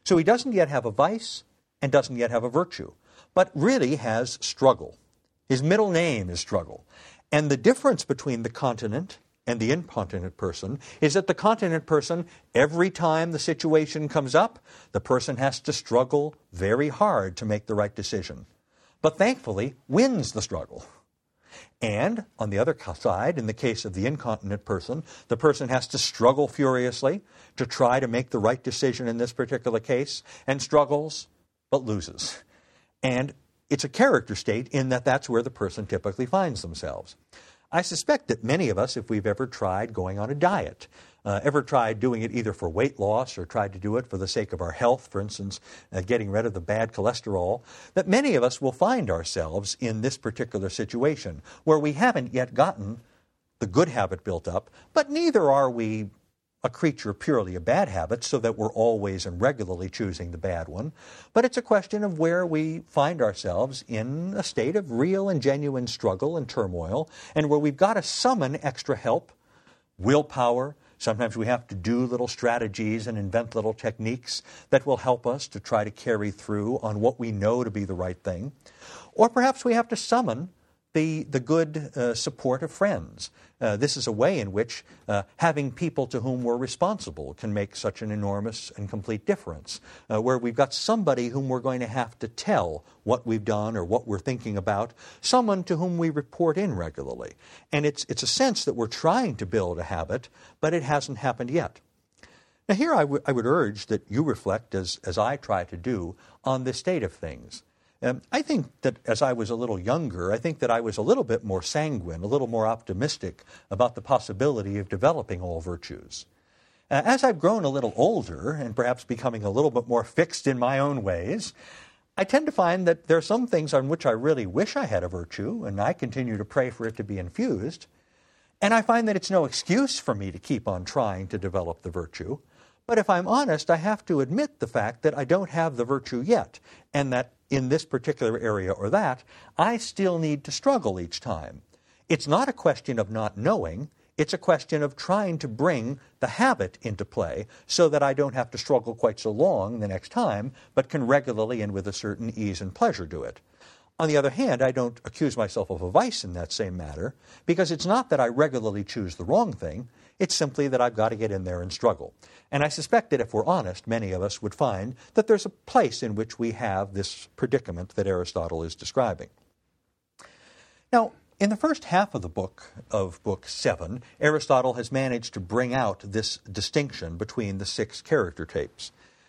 So he doesn't yet have a vice and doesn't yet have a virtue, but really has struggle. His middle name is struggle. And the difference between the continent and the incontinent person is that the continent person, every time the situation comes up, the person has to struggle very hard to make the right decision. But thankfully, wins the struggle. And on the other side, in the case of the incontinent person, the person has to struggle furiously to try to make the right decision in this particular case, and struggles, but loses. And it's a character state in that that's where the person typically finds themselves. I suspect that many of us, if we've ever tried going on a diet, ever tried doing it either for weight loss or tried to do it for the sake of our health, for instance, getting rid of the bad cholesterol, that many of us will find ourselves in this particular situation where we haven't yet gotten the good habit built up, but neither are we a creature purely of bad habits so that we're always and regularly choosing the bad one. But it's a question of where we find ourselves in a state of real and genuine struggle and turmoil, and where we've got to summon extra help, willpower. Sometimes we have to do little strategies and invent little techniques that will help us to try to carry through on what we know to be the right thing. Or perhaps we have to summon the good support of friends. This is a way in which having people to whom we're responsible can make such an enormous and complete difference, where we've got somebody whom we're going to have to tell what we've done or what we're thinking about, someone to whom we report in regularly. And it's a sense that we're trying to build a habit, but it hasn't happened yet. Now here I would urge that you reflect, as I try to do, on this state of things. I think that as I was a little younger, I think that I was a little bit more sanguine, a little more optimistic about the possibility of developing all virtues. As I've grown a little older and perhaps becoming a little bit more fixed in my own ways, I tend to find that there are some things on which I really wish I had a virtue, and I continue to pray for it to be infused. And I find that it's no excuse for me to keep on trying to develop the virtue. But if I'm honest, I have to admit the fact that I don't have the virtue yet, and that in this particular area or that, I still need to struggle each time. It's not a question of not knowing, it's a question of trying to bring the habit into play so that I don't have to struggle quite so long the next time, but can regularly and with a certain ease and pleasure do it. On the other hand, I don't accuse myself of a vice in that same matter, because it's not that I regularly choose the wrong thing, it's simply that I've got to get in there and struggle. And I suspect that if we're honest, many of us would find that there's a place in which we have this predicament that Aristotle is describing. Now, in the first half of the book, of Book 7, Aristotle has managed to bring out this distinction between the 6 character types.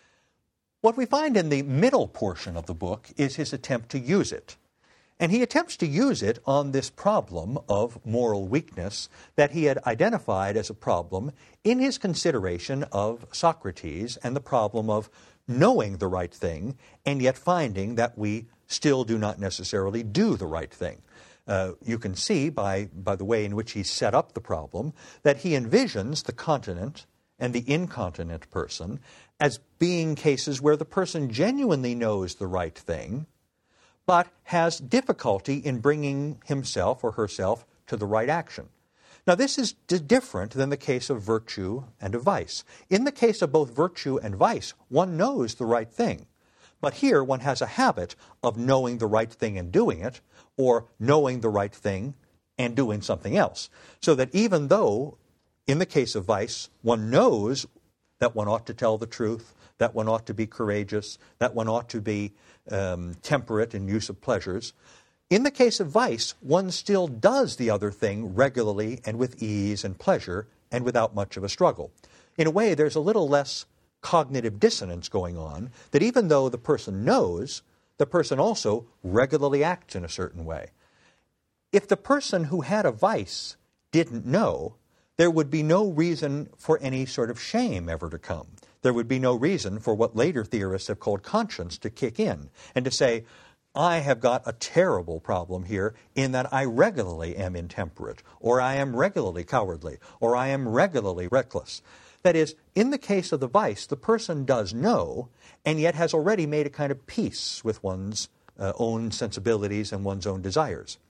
What we find in the middle portion of the book is his attempt to use it. And he attempts to use it on this problem of moral weakness that he had identified as a problem in his consideration of Socrates and the problem of knowing the right thing and yet finding that we still do not necessarily do the right thing. You can see by the way in which he set up the problem that he envisions the continent and the incontinent person as being cases where the person genuinely knows the right thing, but has difficulty in bringing himself or herself to the right action. Now, this is different than the case of virtue and of vice. In the case of both virtue and vice, one knows the right thing. But here, one has a habit of knowing the right thing and doing it, or knowing the right thing and doing something else. So that even though, in the case of vice, one knows that one ought to tell the truth, that one ought to be courageous, that one ought to be temperate in use of pleasures. In the case of vice, one still does the other thing regularly and with ease and pleasure and without much of a struggle. In a way, there's a little less cognitive dissonance going on, that even though the person knows, the person also regularly acts in a certain way. If the person who had a vice didn't know, there would be no reason for any sort of shame ever to come. There would be no reason for what later theorists have called conscience to kick in and to say, I have got a terrible problem here in that I regularly am intemperate, or I am regularly cowardly, or I am regularly reckless. That is, in the case of the vice, the person does know, and yet has already made a kind of peace with one's own sensibilities and one's own desires.